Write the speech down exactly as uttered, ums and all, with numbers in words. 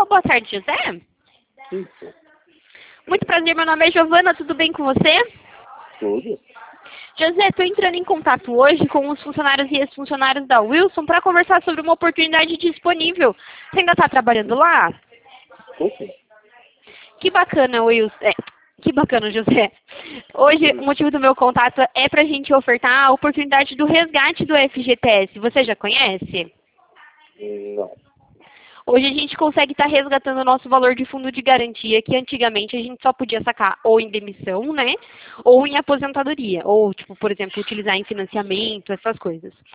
Alô, boa tarde, José. Isso. Muito prazer, meu nome é Giovana, tudo bem com você? Tudo. José, estou entrando em contato hoje com os funcionários e ex-funcionários da Wilson para conversar sobre uma oportunidade disponível. Você ainda está trabalhando lá? Tô sim. Que bacana, Wilson. É, que bacana, José. Hoje, o motivo do meu contato é para a gente ofertar a oportunidade do resgate do F G T S. Você já conhece? Não. Hoje a gente consegue estar resgatando o nosso valor de fundo de garantia, que antigamente a gente só podia sacar ou em demissão, né? Ou em aposentadoria. Ou, tipo, por exemplo, utilizar em financiamento, essas coisas.